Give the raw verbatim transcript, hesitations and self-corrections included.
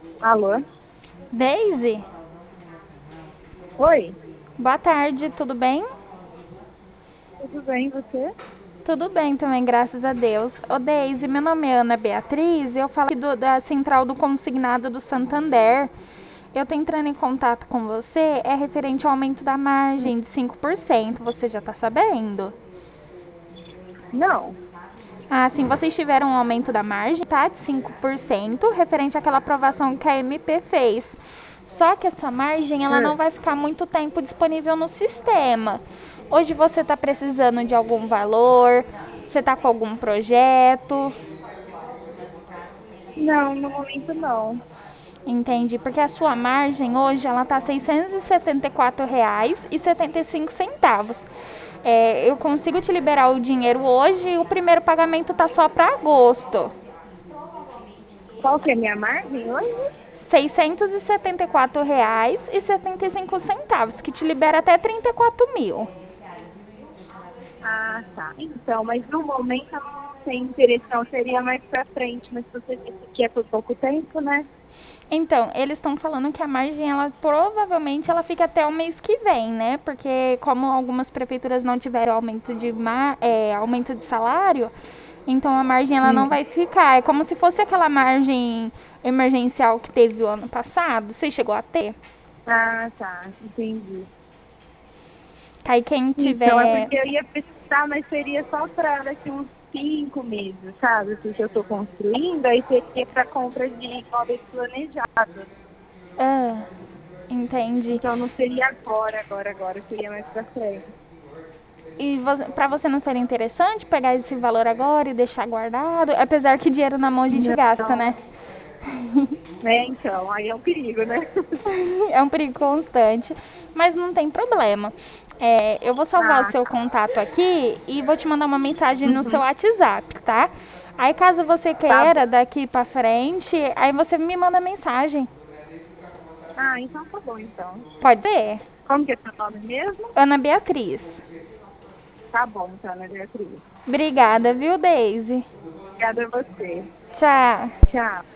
Alô? Deise, Oi, boa tarde, tudo bem? tudo bem, você? Tudo bem também, graças a Deus. Ô Deise, meu nome é Ana Beatriz e eu falo aqui do- da Central do Consignado do Santander. Eu tô entrando em contato com você, é referente ao aumento da margem de cinco por cento, você já tá sabendo? Não. Ah, sim, vocês tiveram um aumento da margem, tá? De cinco por cento, referente àquela aprovação que a M P fez. Só que essa margem, ela não É. vai ficar muito tempo disponível no sistema. Hoje você está precisando de algum valor, você está com algum projeto, Não, no momento não. entende? Porque a sua margem hoje, ela está seiscentos e setenta e quatro reais e setenta e cinco centavos. É, eu consigo te liberar o dinheiro hoje e o primeiro pagamento tá só para agosto. Qual que é a minha margem hoje? seiscentos e setenta e quatro reais e setenta e cinco centavos, que te libera até trinta e quatro mil. Ah, tá. Então, mas no momento eu não tenho interesse, não. Seria mais pra frente, mas você disse que é por pouco tempo, né? Então, eles estão falando que a margem, ela provavelmente ela fica até o mês que vem, né? Porque como algumas prefeituras não tiveram aumento de, ma é, aumento de salário, então a margem ela não Hum. vai ficar. É como se fosse aquela margem emergencial que teve o ano passado. Você chegou a ter? Ah, tá. Entendi. Que aí quem Então, é tiver. porque eu ia precisar, mas seria só para daqui uns cinco meses, sabe? Porque eu estou construindo, aí seria para compra de imóveis planejados. Ah, entende? Então, não seria agora, agora, agora. Seria mais para frente. E para você não seria interessante pegar esse valor agora e deixar guardado? Apesar que dinheiro na mão a gente gasta, Não. né? É, então, aí é um perigo, né? É um perigo constante, mas não tem problema. É, eu vou salvar o Ah, seu tá. contato aqui e vou te mandar uma mensagem no seu Uhum. WhatsApp, tá? Aí caso você Tá queira bom. daqui pra frente, aí você me manda mensagem. Ah, então tá bom, então. Pode ser? Como que é seu nome mesmo? Ana Beatriz. Tá bom, então, Ana Beatriz. Obrigada, viu, Daisy? Obrigada a você. Tchau. Tchau.